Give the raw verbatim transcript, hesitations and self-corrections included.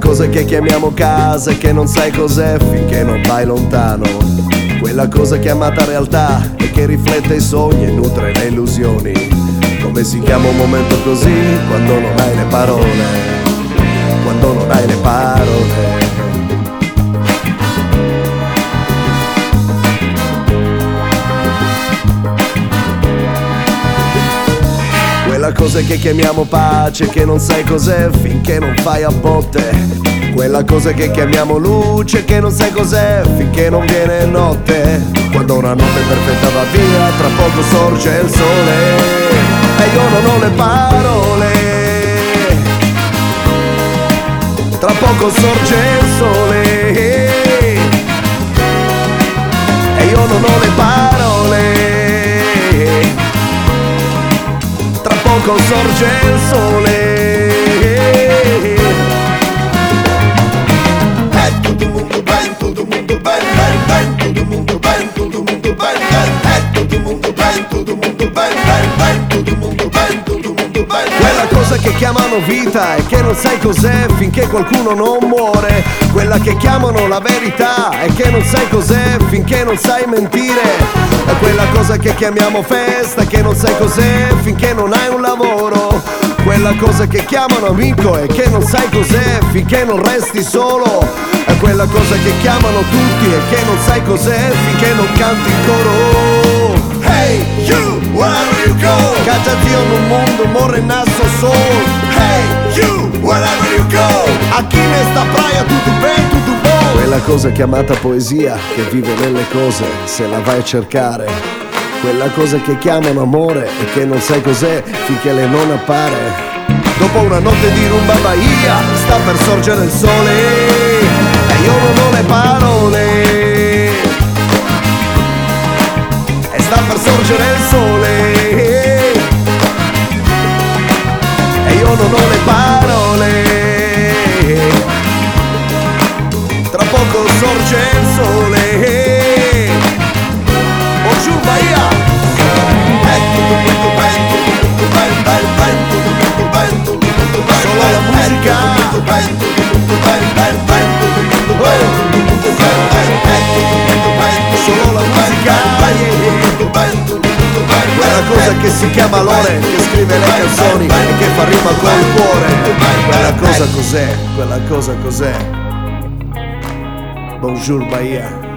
cosa che chiamiamo casa e che non sai cos'è finché non vai lontano. Quella cosa chiamata realtà e che riflette i sogni e nutre le illusioni. Come si chiama un momento così quando non hai le parole, quando non hai le parole. Quella cosa che chiamiamo pace, che non sai cos'è finché non fai a botte. Quella cosa che chiamiamo luce, che non sai cos'è finché non viene notte. Quando una notte perfetta va via, tra poco sorge il sole e io non ho le parole. Tra poco sorge il sole e io non ho le parole. Tra poco sorge il sole. E tutto il mondo ben, tutto il mondo ben, ben, ben, tutto il mondo ben, tutto il mondo ben, ben, e tutto il mondo ben, tutto il mondo ben, ben, ben, tutto il mondo ben, tutto il mondo ben. Quella cosa che chiamano vita e che non sai cos'è finché qualcuno non muore. Quella che chiamano la verità e che non sai cos'è finché non sai mentire. È quella cosa che chiamiamo festa e che non sai cos'è finché non hai un lavoro. Quella cosa che chiamano amico e che non sai cos'è finché non resti solo. È quella cosa che chiamano tutti e che non sai cos'è finché non canti in coro. Hey you, wherever you go, Cacciati in un mondo morre in nasso sol. hey you, wherever you go. Aqui nesta praia tudo bem, tudo bom. Quella cosa chiamata poesia che vive nelle cose se la vai a cercare. Quella cosa che chiamano amore e che non sai cos'è finché le non appare. Dopo una notte di rumba bahia sta per sorgere il sole e io non ho le parole. E sta per sorgere il sole e io non ho le parole. Tra poco sorge il sole. Bonjour Bahia. E tutto il mondo ben, tutto il mondo ben, ben, ben, tutto il mondo ben, tutto il mondo ben. Solo la musica. E tutto il mondo ben, tutto il mondo ben, ben, ben, tutto il mondo ben, tutto il mondo ben, ben, e tutto il mondo ben, Solo la musica. tutto il mondo ben, tutto il mondo ben. Quella cosa che si chiama Lore, che scrive le canzoni e che fa rima col cuore. Quella cosa cos'è? Quella cosa cos'è? Bonjour Bahia.